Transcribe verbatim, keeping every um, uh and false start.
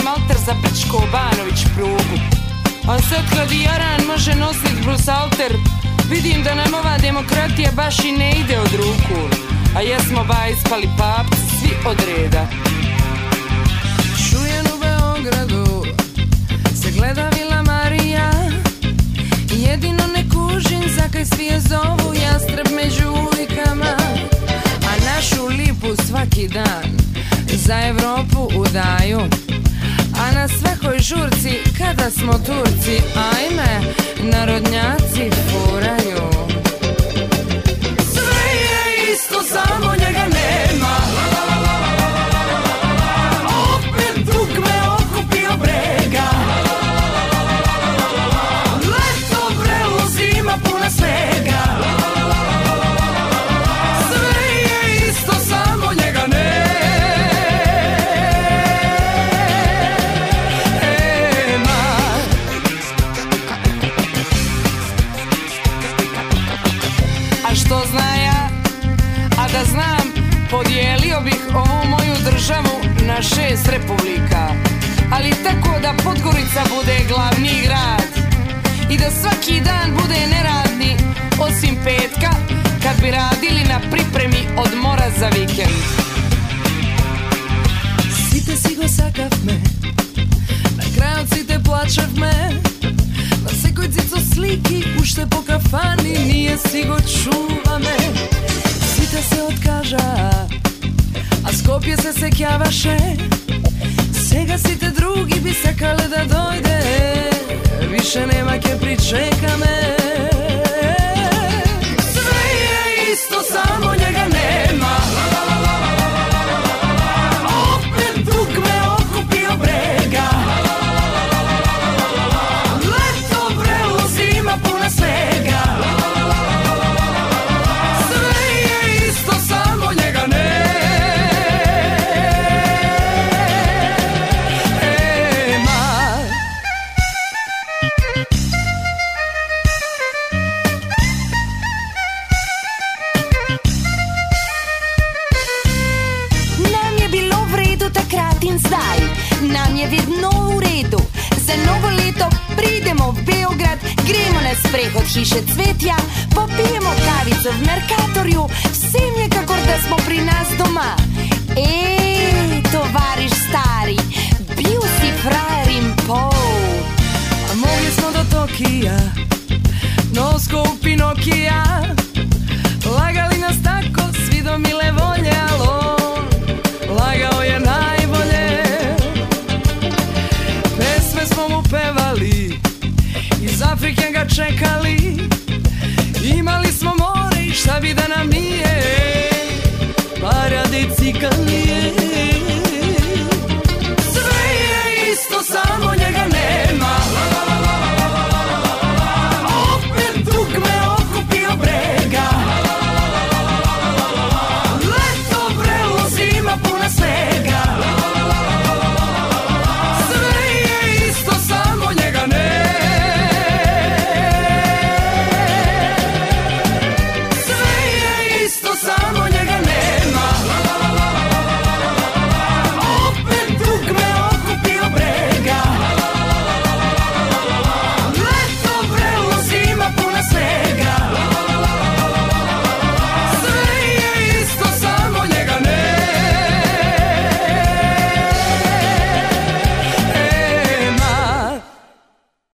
malter za Brčko Banović prugu. A sad kad i Jaran može nosit brusalter, vidim da nam ova demokratija baš i ne ide od ruku. A jesmo ba ispali papci svi od reda. Čujem u Beogradu se gleda Vila Marija, jedino ne kužim zakaj svi je zovu Jastreb među ulikama. A našu lipu svaki dan za Evropu udaju, a na svakoj žurci kada smo Turci, ajme, narodnjaci furaju. Sve je isto, samo njega nema. Opet drug me okupio brega. Leto vrelo, zima puna svega. Sve je isto, samo njega nema. Što zna ja, a da znam, podijelio bih ovu moju državu na šest republika, ali tako da Podgorica bude glavni grad i da svaki dan bude neradni, osim petka, kad bi radili na pripremi odmora za vikend. Site si go sakav me, na kraju cite plačav me, na sekoj cico sliki, ušte po kafani, nije si go čuva me. Svita se odkaža, a Skopje se sekjavaše, sega si te drugi bi sekale da dojde, više nema ke pričeka me. Sve je isto, samo njega nema. Opet drug me okupio brega. Puna svega. Sve je isto, samo njega nema. Nam je bilo v redu takrat in zdaj, nam je vedno v redu. Za novo leto pridemo v Beograd, gremo na sprehod hiše Cvetja, popijemo kavico v Merkatorju, vsem je kakor da smo pri nas doma. Ej, tovariš stari, bil si frajer in pol. A mogli smo do Tokija, nosko u Pinokija, lagali nas tako svi do mile volje, alo, lagao je najbolje. Pesme smo mu pevali, iz Afrike ga čekali, imali smo more i šta bi da nam nije, paradicika nije.